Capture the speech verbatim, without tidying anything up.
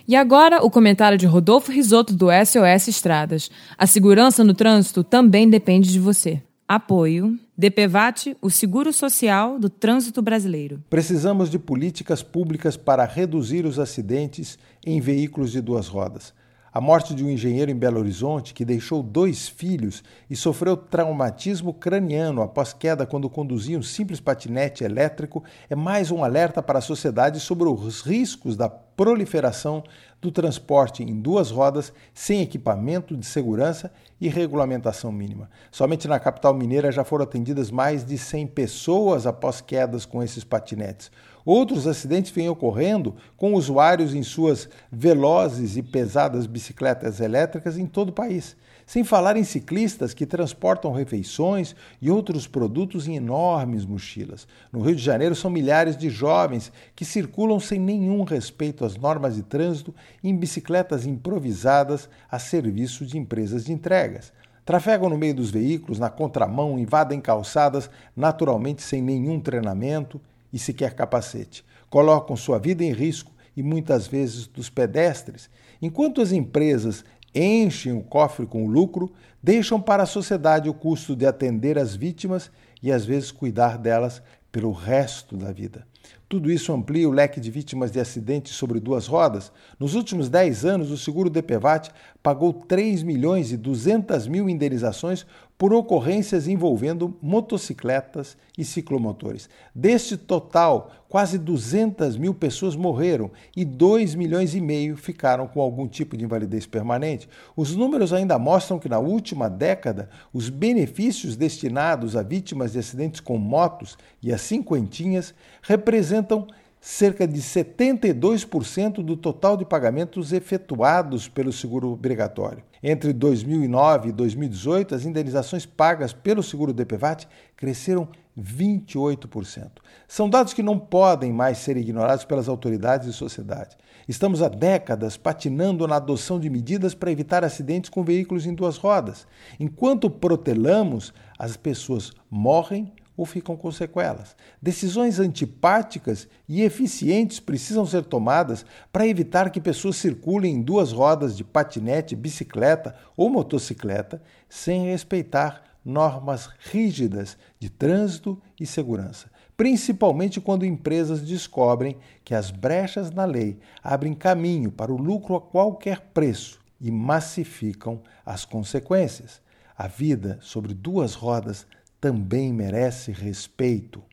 E agora, o comentário de Rodolfo Risotto, do S O S Estradas. A segurança no trânsito também depende de você. Apoio. DPVAT, o seguro social do trânsito brasileiro. Precisamos de políticas públicas para reduzir os acidentes em veículos de duas rodas. A morte de um engenheiro em Belo Horizonte, que deixou dois filhos e sofreu traumatismo craniano após queda quando conduzia um simples patinete elétrico, é mais um alerta para a sociedade sobre os riscos da proliferação do transporte em duas rodas sem equipamento de segurança e regulamentação mínima. Somente na capital mineira já foram atendidas mais de cem pessoas após quedas com esses patinetes. Outros acidentes vêm ocorrendo com usuários em suas velozes e pesadas bicicletas elétricas em todo o país. Sem falar em ciclistas que transportam refeições e outros produtos em enormes mochilas. No Rio de Janeiro, são milhares de jovens que circulam sem nenhum respeito às normas de trânsito em bicicletas improvisadas a serviço de empresas de entregas. Trafegam no meio dos veículos, na contramão, invadem calçadas, naturalmente sem nenhum treinamento e sequer capacete. Colocam sua vida em risco e muitas vezes dos pedestres. Enquanto as empresas enchem o cofre com o lucro, deixam para a sociedade o custo de atender as vítimas e às vezes cuidar delas pelo resto da vida. Tudo isso amplia o leque de vítimas de acidentes sobre duas rodas. Nos últimos dez anos, o seguro DPVAT pagou três milhões e duzentas mil indenizações por ocorrências envolvendo motocicletas e ciclomotores. Deste total, quase duzentas mil pessoas morreram e dois milhões e meio ficaram com algum tipo de invalidez permanente. Os números ainda mostram que na última década, os benefícios destinados a vítimas de acidentes com motos e as cinquentinhas representam cerca de setenta e dois por cento do total de pagamentos efetuados pelo seguro obrigatório. Entre dois mil e nove e dois mil e dezoito, as indenizações pagas pelo seguro DPVAT cresceram vinte e oito por cento. São dados que não podem mais ser ignorados pelas autoridades e sociedade. Estamos há décadas patinando na adoção de medidas para evitar acidentes com veículos em duas rodas. Enquanto protelamos, as pessoas morrem ou ficam com sequelas. Decisões antipáticas e eficientes precisam ser tomadas para evitar que pessoas circulem em duas rodas de patinete, bicicleta ou motocicleta sem respeitar normas rígidas de trânsito e segurança, principalmente quando empresas descobrem que as brechas na lei abrem caminho para o lucro a qualquer preço e massificam as consequências. A vida sobre duas rodas também merece respeito.